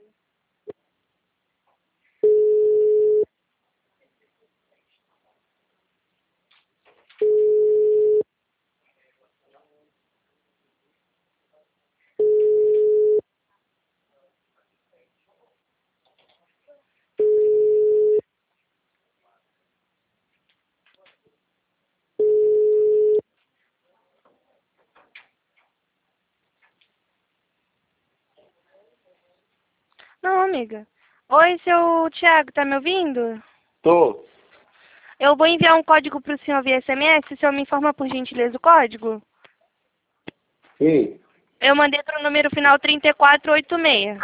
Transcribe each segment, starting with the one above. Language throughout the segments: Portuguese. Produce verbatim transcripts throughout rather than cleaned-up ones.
Não, amiga. Oi, seu Thiago, tá me ouvindo? Tô. Eu vou enviar um código pro senhor via S M S, o senhor me informa por gentileza o código? Sim. Eu mandei pro número final trinta e quatro oitenta e seis.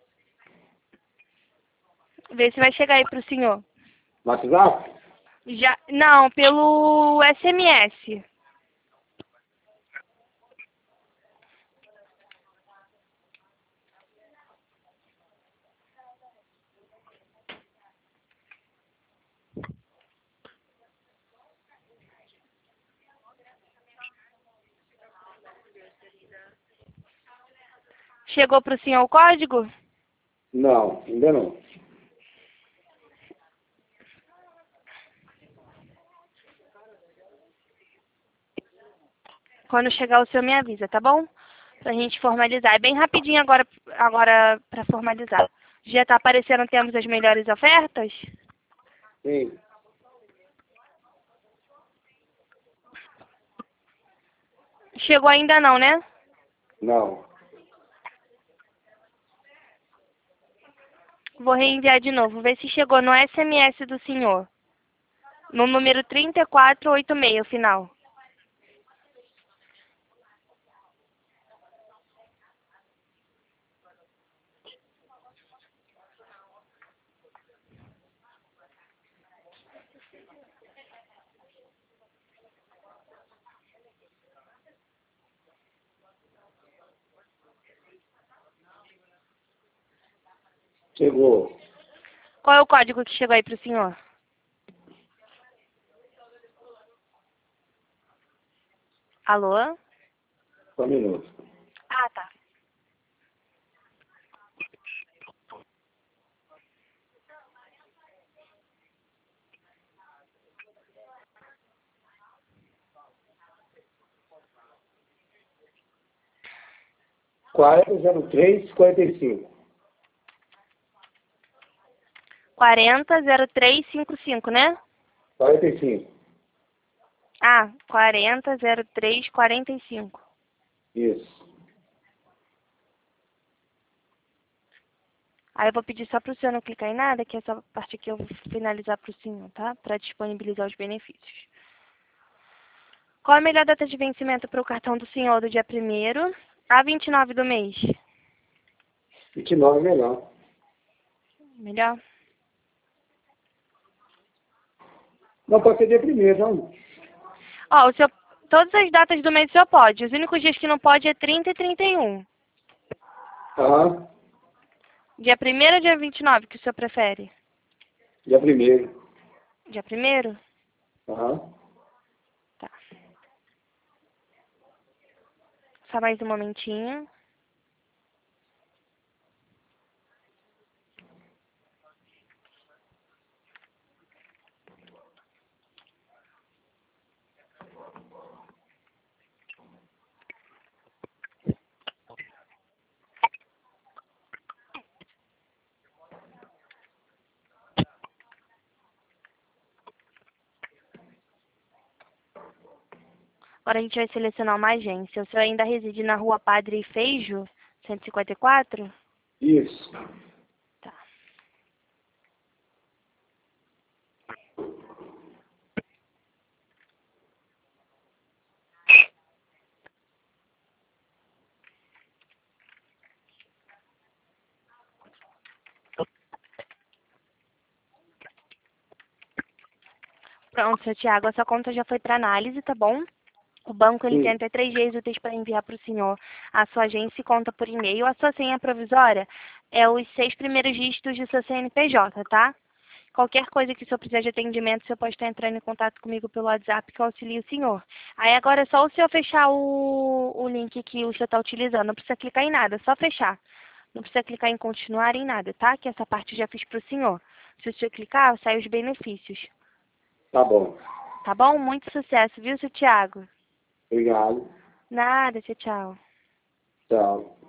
Vê se vai chegar aí pro senhor. WhatsApp? Já, não, pelo S M S. Chegou pro senhor o código? Não, ainda não. Quando chegar o senhor me avisa, tá bom? Pra gente formalizar. É bem rapidinho agora, agora pra formalizar. Já tá aparecendo, temos as melhores ofertas? Sim. Chegou ainda não, né? Não. Vou reenviar de novo, ver se chegou no S M S do senhor. No número trinta e quatro oitenta e seis, o final. Chegou. Qual é o código que chegou aí pro senhor? Alô? Só um minuto. Ah, tá. quarenta zero três quarenta e cinco. quarenta zero três cinquenta e cinco, né? quarenta e cinco. Ah, quarenta zero três quarenta e cinco. Isso. Aí eu vou pedir só pro senhor não clicar em nada, que essa parte aqui eu vou finalizar pro senhor, tá? Pra disponibilizar os benefícios. Qual a melhor data de vencimento para o cartão do senhor do dia primeiro a vinte e nove do mês? vinte e nove é melhor. Melhor? Não pode ser dia primeiro, não. Ó, o senhor, todas as datas do mês o senhor pode. Os únicos dias que não pode é trinta e trinta e um. Aham. Dia primeiro ou dia vinte e nove que o senhor prefere? Dia primeiro. Dia primeiro? Aham. Tá. Só mais um momentinho. Agora a gente vai selecionar uma agência. O senhor ainda reside na rua Padre Feijo, cento e cinquenta e quatro? Isso. Tá. Pronto, seu Tiago, a sua conta já foi para análise, tá bom? O banco ele tem Sim. até três dias úteis para enviar para o senhor a sua agência e conta por e-mail. A sua senha provisória é os seis primeiros dígitos do seu C N P J, tá? Qualquer coisa que o senhor precisar de atendimento, o senhor pode estar entrando em contato comigo pelo WhatsApp que eu auxilio o senhor. Aí agora é só o senhor fechar o, o link que o senhor está utilizando. Não precisa clicar em nada, é só fechar. Não precisa clicar em continuar em nada, tá? Que essa parte eu já fiz para o senhor. Se você clicar, sai os benefícios. Tá bom. Tá bom? Muito sucesso, viu, seu Thiago? Obrigado. Nada, tchau, tchau. Tchau.